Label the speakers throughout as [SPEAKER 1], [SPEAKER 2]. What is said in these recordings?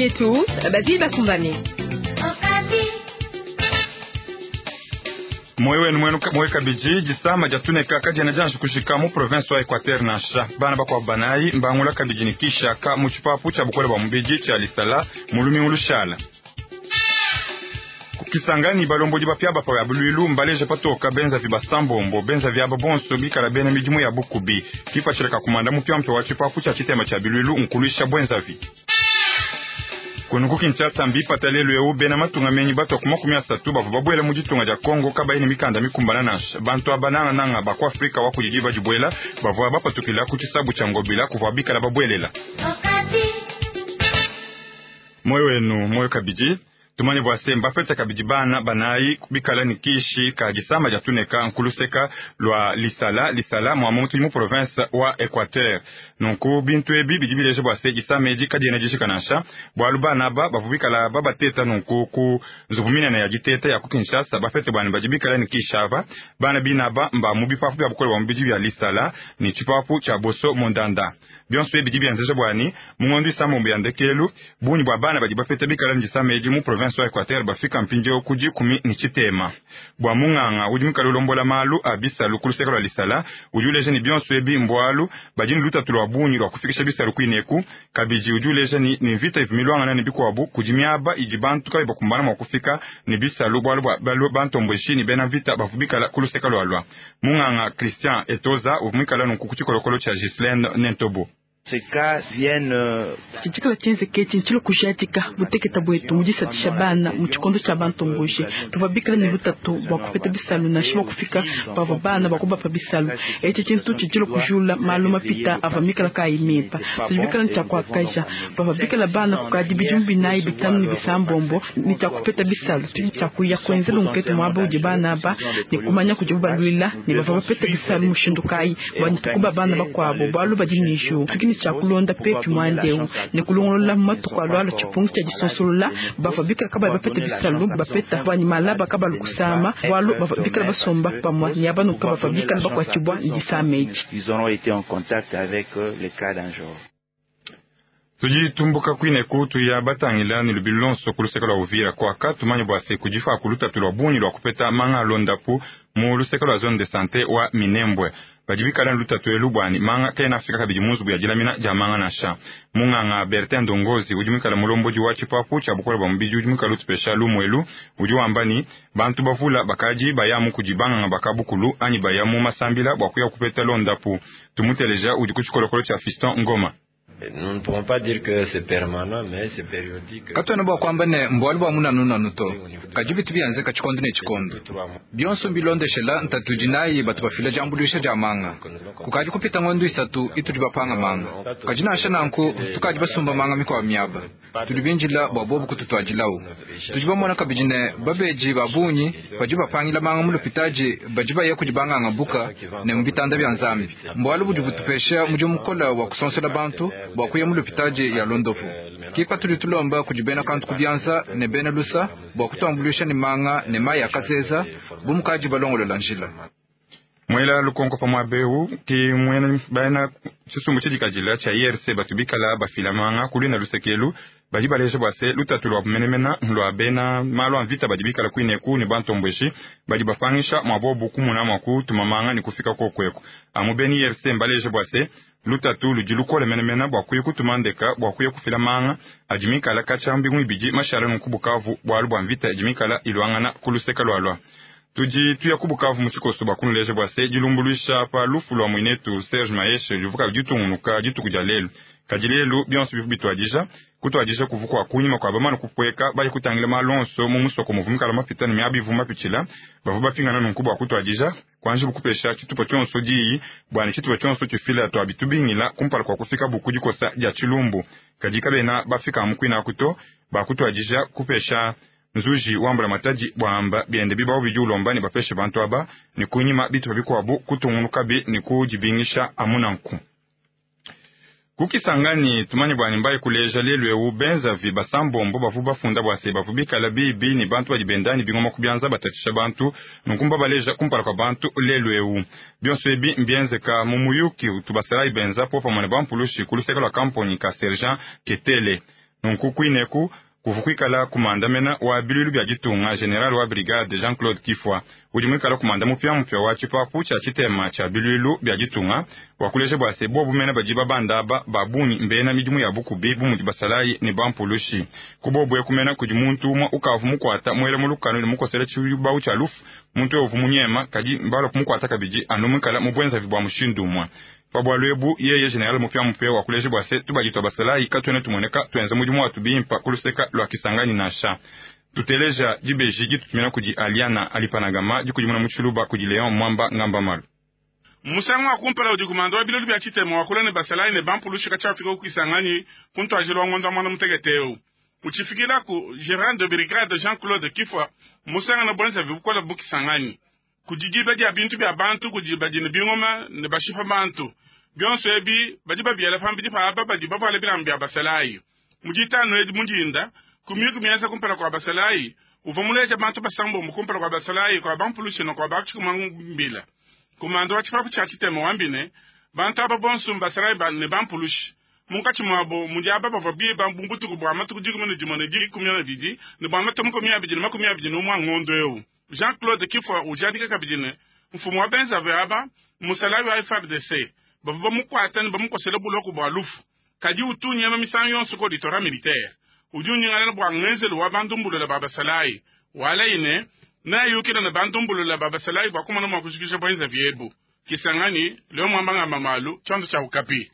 [SPEAKER 1] yetu, Basil Bakumbane.
[SPEAKER 2] Mwewe kabiji jisama jatuneka kaji na jansu kushikamu province wa Equateur na sha bana bakwa banayi mbangula kabiji nikisha ka muchipapu cha bukole ba mbiji cha lisala mulumi ulushala Kisangani balomboji bapya bapa ya buluilu mbaleje patoka benza vibasambombo benza vyaba bonso bikala bene mijimu ya bukubi kifa chileka kumanda mupya mto wa chipapu cha chitema cha buluilu nkuluisha bwenza vi Kunukuki nchata mbipa talelu ya ube na matunga menyi bato kumakumia satuba babwela mujitunga ja Kongo kaba ini mikanda mikumbana nasha bantu abanana nanga bako Afrika waku jijiba jibwela bavwa bapa tukila kuchisabu changobila kuvabika la babwelela Mwewe kabiji Tumani vwase mbapeta kabijibana banayi kubikala nikishi kajisama jatuneka nkuluseka lwa lisala mwamutu mu province wa Equateur. Nunku bintu ebi bijibileje vwase jisama eji kadi nejishi kanasha. Bwaluba naba bavubikala baba teta nunku ku nzubumina na yajiteta ya kukinshasa bapete bwani bajibikala nikishava. Bana binaba mba mubipafu ya bukole wa mbiji ya lisala ni chipafu cha boso mondanda. Bionso ebi jibianzeje bwani mungondu samu mbiyandekelu buni bwa bana bajibapete bikala njisama eji mu province wa Equateur bafika mpinjo kuji kumi nichitema. Bwa munganga ujimika lulombola malu abisa lukuluseka lwa lisala ujuleje ni bionso ebi mbwalu bajini luta tulwa bunyi lwa kufikisha bisa lukuineku kabiji ujuleje ni vita ifimilwanga na nibiko wabu kujimiaba ijibantu kabe bakumbana mwa kufika ni bisa lubalu bantomboishi ni bena vita bafubika la kuluseka lwa munganga Christian Etoza uvumika la nunkukuchi kolokolo cha Gislaine Nentobo.
[SPEAKER 3] Ces cas viennent
[SPEAKER 4] Chichikala chenze keti nchilo kushatika buteketa bwetu mujisa tishabana mchikondo cha bantomboje tubabikala ni butatu bakupeta bisalu na shiwa kufika bava bana bakuba pa bisalu eti chintu chichilo kujula maluma pita avamikala kaimepa tujibikala ncha kwa kaisha bavabikala bana kukadi bijumbi nai bitanu ni bisambombo ni chakupeta bisalu chakuya kwenzelo nketu mwaba ujibana aba ni kumanya kujibuba luila ni bavabapeta bisalu mushindukai wanitukuba bana bakwabo balu bajinishu chakulonda petu mwandeu ne kulongola matuko alwalo chipungu cha jisonsola bafabika kaba bapete bisalu bapeta bani malaba kaba lukusama walo bafabika basomba pamwa nyabano kaba fabika bakwa chibwa ndisameji.
[SPEAKER 3] Ils auront été en contact avec les cas d'un jour.
[SPEAKER 2] Tujitumbuka kwine kutu ya batangila ni lubilonso kuluseka lwa Uvira kwa katumanya bwase kujifa kuluta tulwa buni lwa kupeta manga londapu mu luseka lwa zone de santé wa Minembwe. Bajibikala luta tuelu bwani manga kena Afrika kabiji muzubu ya jilamina jamanga nasha. Munganga Bertin Dongozi ujumikala mulomboji wa chipapu cha bukola bambiji ujumikala lutu specialu mwelu ujuambani bantu bafula bakaji bayamu kujibanga bakabukulu ani bayamu masambila bwakuya kupeta londapu tumuteleja ujikuchikolokolo cha Fiston Ngoma.
[SPEAKER 5] Nous ne pouvons pas dire que c'est permanent, mais c'est périodique.
[SPEAKER 6] Katona bwa kwamba ne mbwali bwa muna nuna nuto. Kajibi tibianze kachikondo ne chikondo. Bionso mbilonde shela ntatujinayi batu bafila jambulisha jamanga. Kukaji kupita ngondu isatu itu jibapanga manga. Kajina asha nanku tukaji basumba manga mikwa miyaba. Tulibinjila bwabobu kututwajilau. Tujiba mwana kabijine babeji babunyi bajiba pangila manga mulu pitaji bajiba ya kujibanga ngabuka ne mbitanda byanzami. Mbwali bujibutupesha mujumukola wa kusonsela bantu bwakuye mulu pitaji ya londofu. Kipa tulitulomba kujibena kantu kubyanza ne bena lusa bwakutambulisha ni manga ne maya kazeza bumukaji balongolo lanjila.
[SPEAKER 2] Mwela lukongo pa mwabeu ki mwena baina chisumu chijikajila cha IRC batubikala bafila manga kulina lusekelu bajibaleje bwase lutatulwa menemena lwa bena malo anvita bajibikala kuineku ni bantombweshi bajibafangisha mwabobu kumuna mwaku tumamanga ni kufika kokweko amubeni IRC mbaleje bwase lutatu lujilukole menemena bwakuye kutumandeka bwakuye kufila manga ajimikala kachambi mwibiji mashala nkubukavu bwalu bwanvita ajimikala ilwangana kuluseka lwalwa. Tuya kubukavu mchikoso bakunu leje bwase jilumbuluisha pa lufu lwa mwinetu Serge Maeshe juvuka jutungunuka jutukujalelu. Kajilelu bionso bifu bitwadija kutwadija kuvuka kunyima kwa bamana kupweka baje kutangile malonso mumusoko muvumika la mapitani miabi vuma pichila bavuba pingana nunkubu akutwadija kwanji bukupesha chitupa chonso dii bwani chitupa chonso chifila to abitubingila kumpala kwa kufika bukuji kosa ya chilumbu kajika bena bafika mkwina kuto bakutwadija kupesha nzuji wambula mataji bwamba biende bibao bijulomba ni bapeshe bantu aba ni kunyima bitu babikwabu kutungunuka bi ni kujibingisha amunanku. Kukisangani tumani bwani mbaye kuleja lelwe ubenza vi basambombo bavuba funda bwase bavubika la bibi ni bantu bajibendani bingoma kubyanza batatisha bantu nkumba baleja kumpala kwa bantu lelwe u bionso ebi mbienze ka mumuyuki tubasara ibenza popa mwane bampulushi kuluseka la kamponi ka sergent ketele nunku kuineku kufukwikala kumandamena wa bililu bya gitunga general wa brigade Jean-Claude Kifwa ujimwikala kumanda mupya wa chipapu cha chitema cha bililu bya gitunga wakuleje bwase bobu mena bajiba bandaba babuni mbena midimu ya bukubi bumuti basalayi ni bampulushi kubobu ekumena kujimuntu umwa ukavu mukwata mwele mulukano ni mukosele chiyuba uchalufu muntu ovu munyema kaji mbalo kumukwata kabiji anumwikala mubwenza vibwa mushindumwa Pabwalwebu yeye general mupya wakuleje bwase tubajitwa basalayi katwene tumoneka twenze mudimu watubimpa kuluseka lwa Kisangani nasha tuteleja jibeji gitutumena kuji aliana alipanagama jikujimuna muchuluba kuji Leon Mwamba ngamba malu
[SPEAKER 7] Musango akumpala udikumando wa bilodu bya chitema wakulene basalayi ne bampulushi kachafika ku Kisangani kuntu ajelo ngonda mwana mutegeteo uchifikila ku gérant de brigade Jean-Claude Kifwa musango na bonza vibukola bu Kisangani kujijiba dia bintu bya bantu kujiba jine bingoma ne bashifa bantu byonso ebi bajiba byela fambi dipa aba bajiba vale birambya basalayi mujita no edi mujinda kumiku mianza kumpala kwa basalayi uvomuleja bantu basambo mukumpala kwa basalayi kwa bampulushi no kwa bakchi kumangmbila kumando wa chipapu cha chitema wambine bantu aba bonsu basalayi ne bampulushi munkachi mwabo mujaba bavabi bambumbutu kubwa matu kujigumene jimone jigi kumyana biji ne bamatu mukomya biji ne makomya biji no mwa ngondo eu Jean-Claude Kifwa ujadika kabijine mfumu wa benza veaba musalawi wa FARDC bavaba mukwata ni bamukosele buloku bwa lufu kaji utunye ma misanyo yonso ko ditora militaire ujunye ngala bwa ngenzelo wa bandumbulo la baba salai wala ine na yukira na bandumbulo la baba salai bwa kuma na makushikisha benza viebu Kisangani leo mwambanga mamalu chondo cha ukapi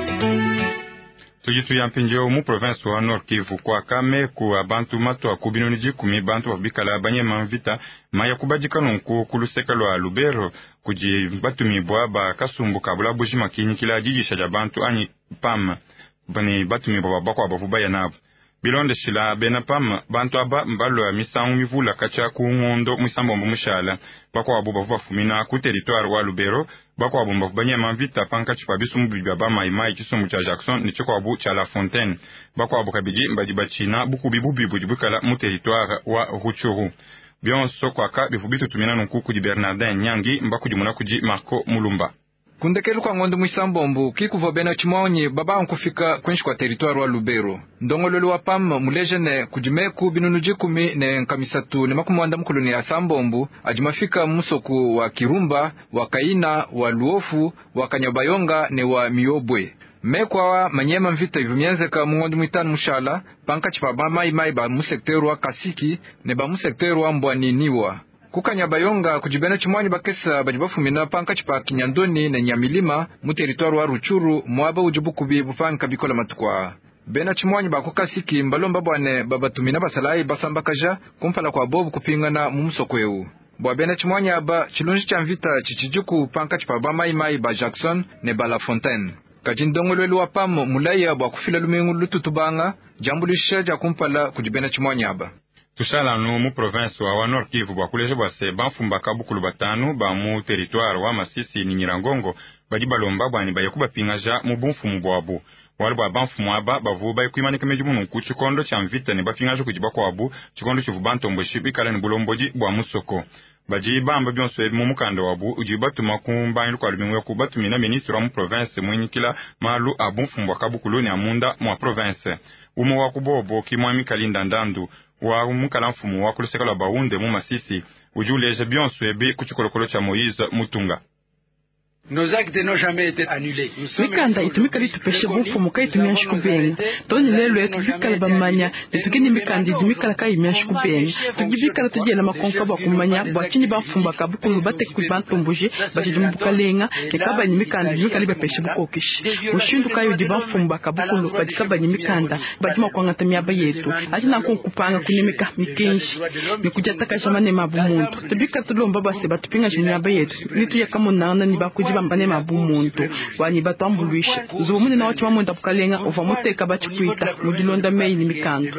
[SPEAKER 2] tujitu ya mpinjeo mu province wa Nord Kivu kwa kame ku abantu mato akubinoni jikumi bantu wabikala banye manvita maya kubajika nunku kuluseka lwa Lubero kuji batumibwa ba kasumbu kabula buji makini kila jijisha ja bantu ani pam bani batumibwa bakwa bavuba ya nabo bilonde shila bena pam bantu aba mbalo ya misangu mivula kacha ku ngondo musambo mushala bakwa abuba bafumina ku territoire wa Lubero bakwa abumba banye manvita panka chipa bisumbu bya ba mai kisumbu cha Jackson ni chiko abu cha La Fontaine bakwa abu kabiji mbaji bachina buku bibubi bujibukala mu territoire wa Ruchuru bionso kwa ka bifubitu tumina nunkuku di Bernardin Nyangi mbaku jimuna kuji Marco Mulumba
[SPEAKER 6] kundekelu kwa ngondo mwisambombu kikuva bena chimwaonye baba nkufika kwenshi kwa territoire wa Lubero ndongololo wa pam mulejene kujimeku binunu jikumi ne nkamisatu ne makumwanda mkuluni ya sambombu ajimafika musoku wa Kirumba wa Kaina wa Luofu wa Kanyabayonga ne wa Miobwe mekwa manyema mvita ivumyenzeka mungondo mwitanu mushala panka chipa ba mai ba musekteru wa Kasiki ne ba musekteru wa Mbwaniniwa Kukanyabayonga kujibena chimwanyi bakesa bajibafumina panka chipa Kinyandoni na Nyamilima mu territoire wa Ruchuru mwaba ujibukubi bufanka bikola matukwa bena chimwanyi bakukasiki mbalomba bwane babatumina basalayi basambakaja kumpala kwa bobu kupingana mu musokweu bwa bena chimwanyi aba chilunji cha mvita chichijuku panka chipa ba mai ba Jackson ne ba La Fontaine kajindongolwelu wa pam mulaya bwa kufila lumengu lututubanga jambulisha ja kumpala kujibena chimwanyi aba
[SPEAKER 2] tushala no mu province wa Nord Kivu bakuleje bwase banfumba kabukulu batanu ba mu territoire wa Masisi ni Nyirangongo bajibalomba bwani bayekuba pingaja mu bumfumu bwabo wali bwa banfumu aba bavuba ikuimanika mejumu ku chikondo cha mvita ne bapingaje kujiba kwabu chikondo chivubantombo shibikala ni bulomboji bwa musoko bajibamba byonso mu mukanda wabu ujibatuma kumbanyi kwa lumwe ku batumina ministre wa mu province mwenyikila malu abumfumu kabukulu ni amunda mu province umo wa kubobo kimwami kalinda ndandu wa mukala mfumu wa kuluseka lwa baunde mu Masisi ujuleje byonso ebe ku chikolokolo cha Moïse Mutunga
[SPEAKER 8] Nos actes n'ont jamais été annulés.
[SPEAKER 4] Mikanda itumika litupeshe bufumu kai tumia shikubenga. Toni lelo yetu vikala bamanya, netukini mikanda itumika kai imia shikubenga. Tujibikala tujela makonka ba kumanya, bwachini bafumba kabukulu bate kubantumbuje, bajidumbuka lenga, nekaba ni mikanda itumika libepeshe bukokishi. Ushindu kayo di bafumba kabukulu bajikaba ni mikanda, bajima kwangata miaba yetu. Ajina kupanga kunimika mikenshi. Mikujataka jamane mabumuntu. Tubika tulomba base batupinga miaba yetu. Nitu yakamunana ni bakuji bambane mabumuntu wani batambuluisha zumune na watu bamonda bukalenga uvamoteka bachikwita mudilonda mei ni mikando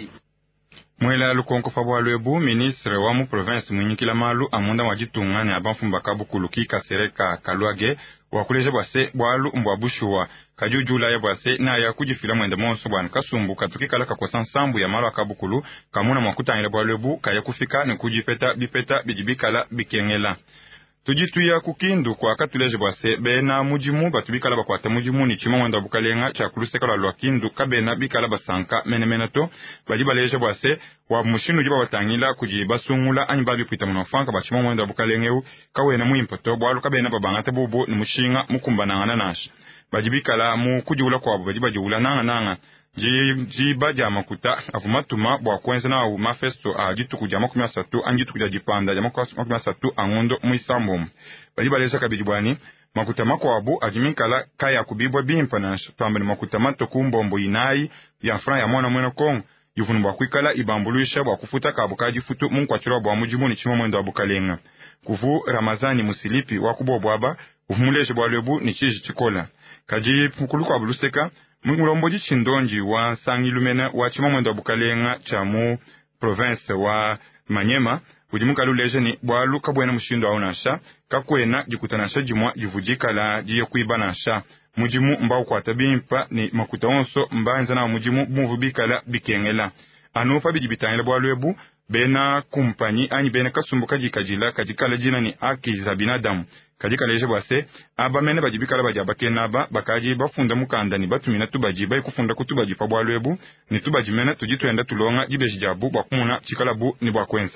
[SPEAKER 2] mwela lukonko fabwa lwebu ministre wa mu province mwinyikila malu amunda wajitungane abanfumba kabukulu kikasereka kalwage wakuleje bwase bwalu mbwabushuwa kajujula ya bwase na ya kujifila mwende monso bwana kasumbu katukikala kakosa nsambu ya malu akabukulu kamuna mwakutangile bwa lwebu kaya kufika ni kujipeta bipeta bijibikala bikengela tujituya kukindu kwa katuleje bwase bena mujimu batubikala bakwata mujimu ni chimo mwenda bukalenga cha kulusekala lwa kindu kabena bikala basanka menemenato baji baleje bwase wa mushinu jiba batangila kujiba sungula anyi babi kwita munofanka bachimo mwenda bukalengeu kawena muimpoto bwalu kabena babangate bubu ni mushinga mukumbananga nashi baji bikala mu kujula kwa baji bajula nanga jiba jama kuta afumatuma bwa kwenza na u mafesto a jitu kujama 13 anjitu kuja jipanda jama 13 angondo muisambo bali balesa kabijibwani makuta makwabu ajiminkala kaya kubibwa bimpanash twambani makuta mato kumbombo inai ya fran ya mwana mwena kong yufunu bwa kwikala ibambulisha bwa kufuta kabukaji futu mungu achiro bwa mujimuni chimo mwendo abukalenga kufu ramazani musilipi wakubo bwaba ufumuleje bwa lebu ni chiji chikola kaji pukuluko abuluseka mulomboji chindonji wa sangilumena wa chima mwendo bukalenga chamu province wa Manyema ujimuka luleje ni bwalu kabwena mushindo aunasha kakwena jikutanasha jimwa jivujikala jiye kuibanasha mujimu mbao kwa tabimpa ni makuta onso mbanza na mujimu muvubikala bikengela anupa bijibitangela bwalu ebu bena kumpanyi anyi bena kasumbuka jikajila kajikala jina ni aki za binadamu kajika leje bwase abamene bajibikala bajabake naba bakaji bafunda mukanda ni batumina tubajiba ikufunda kutubajipa bwalwebu ni tubajimena tujitwenda tulonga jibejijabu bakumuna chikalabu ni bwakwenza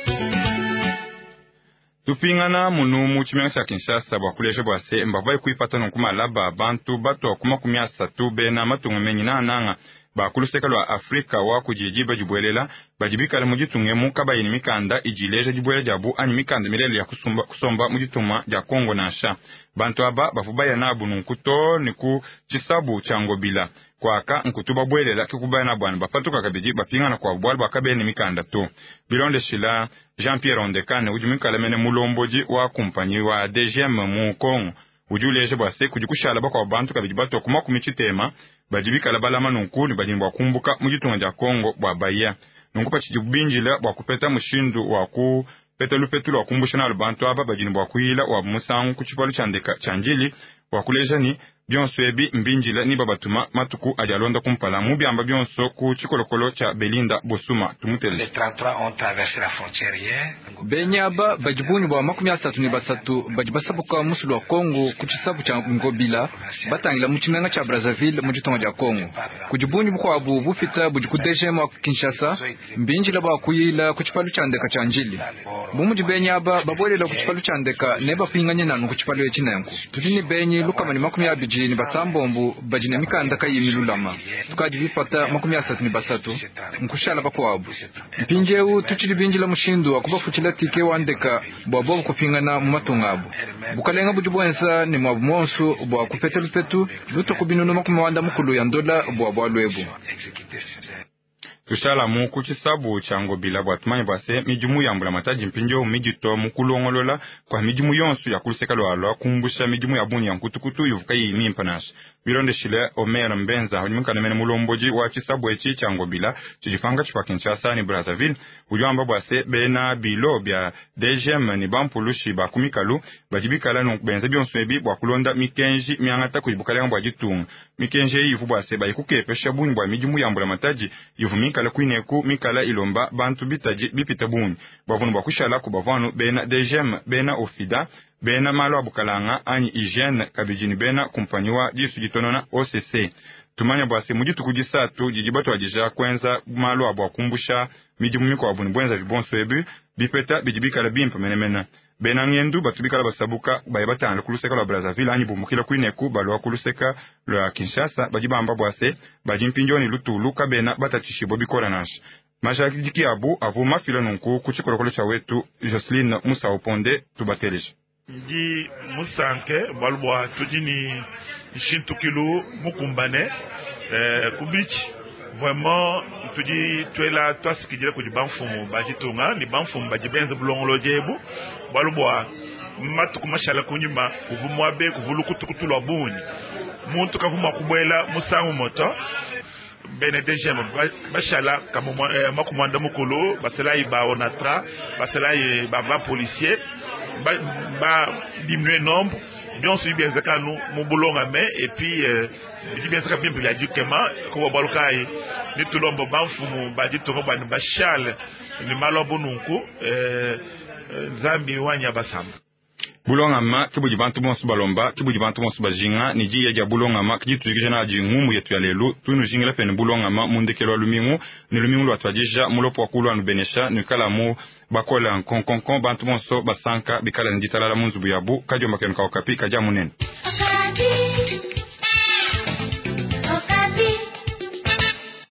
[SPEAKER 2] tupingana munumu chimenga cha Kinshasa bwakuleje bwase mbavai kuipata nkuma laba abantu bato akuma 13 bena matungumenyi na nanga bakuluseka lwa Afrika wa kujijiba jibwelela bajibikala mujitungemu kabayini mikanda ijileje jibwele jabu ani mikanda milele ya kusomba mujituma ja Kongo nasha bantu aba bafubaya nabu nkuto niku chisabu chango bila kwaka nkutuba bwelela kikubaya na bwana bafatuka kabiji bapingana kwa bwala bakabeni mikanda to bilonde shila Jean-Pierre Ondekane ujumikala mene mulomboji wa kumpanyi wa DGM mu Kongo ujuleje bwase kujikushala bakwa bantu kabiji bato kuma kumichitema bajibikala balama nunkuni bajimba kumbuka mujitunga ja Kongo bwa baya nunkupa chijibinjila bwa kupeta mushindu wa ku petelu wa kumbusha na bantu aba bajimba wa kuila wa musangu kuchipalu chandeka chanjili wa kuleja ni byonso ebi mbinjila ni babatuma matuku ajalonda kumpala mubyamba byonso ku chikolokolo cha Belinda Bosuma tumutele
[SPEAKER 8] les 33 ont traversé la frontière hier
[SPEAKER 6] benyaba bajibunyu bwa 33 bajibasabuka musulu wa Kongo kuchisabu cha Ngobila batangila muchinanga cha Brazzaville mujitonga ja Kongo kujibunyu bukwa abu bufita bujikudejema Kinshasa mbinjila bwa kuyila kuchipalu cha ndeka cha njili bumuji benyaba babwelela kuchipalu cha ndeka neba pinganye nanu kuchipalu echinenku tutini benyi lukama ni 20 ni basambombu bajine mikanda kayimilulama tukaji bifata 33 nkushala bakwabu mpinjeu tuchili binjila mushindu akubafuchila tike wandeka bwabo kupingana mu matungabu bukalenga bujibwensa ni mwabu monsu bwa kupetelu luto kubinunu makumawanda mukulu ya ndola bwa lwebu
[SPEAKER 2] tushala mu kuchisabu chango bila bwatumanyi bwase mijumu yambula mataji mpinjo mijito mukulongolola kwa mijumu yonsu ya kuluseka lwalwa kumbusha mijumu ya buni ya nkutukutu yuvuka yi mimpanash bilonde shile Omer Mbenza honyumuka nemene mulomboji wa chisabu echi chango bila chijifanga chipa Kinshasa ni Brazzaville ujwamba bwase bena bilo bya DGM ni bampulushi bakumikalu bajibikala nukubenza byonsu ebi bwakulonda mikenji miangata kujibukalenga bwajitunga mikenji yivu bwase bayikukepesha buni bwa mijumu yambula mataji yivu mikala kuineku mikala ilomba bantu bitaji bipita buni bwavunu bwakushala kubavanu bena DGM bena ofida bena malo abukalanga anyi hygiene kabijini bena kumpanyiwa jisu jitonona OCC tumanya bwase mujitu kujisatu jijibatu ajija kwenza malo abwakumbusha mijimumiko abuni bwenza vibonso ebi bipeta bijibikala bimpa menemena bena ngendu batubikala basabuka bayebatanga kuluseka lwa Brazzaville anyi bumukila kuineku balwa kuluseka lwa Kinshasa bajibamba bwase bajimpinjoni lutuluka bena batachishibo bikora nashi mashakijiki abu avuma fila nunku kuchikolokolo cha wetu Jocelyn Musa Oponde tubateleje
[SPEAKER 9] ndi musanke balwa tudini shintukilu mukumbane kubichi vraiment tudi twela twasikijira kuji banfumu bajitunga ni banfumu bajibenza bulongolo jebu balwa matuku mashala kunyuma kuvumwa be kuvulukutukutu lwa buni muntu kavuma kubwela musangu moto benedejema bashala kama makumanda mukulu baselayi ba onatra baselayi ba policier ba diminuer nombre bien sûr bien zakanu mubulonga mais et puis bien ça bien ya dukema ko balukai ni tulombo banfumu ba ditongo ba bashal ni malobo nunku zambi wanya basamba
[SPEAKER 2] bulongama kibuji bantu bonso balomba kibuji bantu bonso bajinga ni ji ya bulongama kiji tujigena ji ngumu yetu ya lelu tunu jingela pene bulongama mundekelo lumingu ni lumingu lwa twajija mulopo wakulu anu benesha ni kala mu bakola nkonkonkon bantu bonso basanka bikala njitala la munzu buyabu kajomba kenu kaokapi kajamunene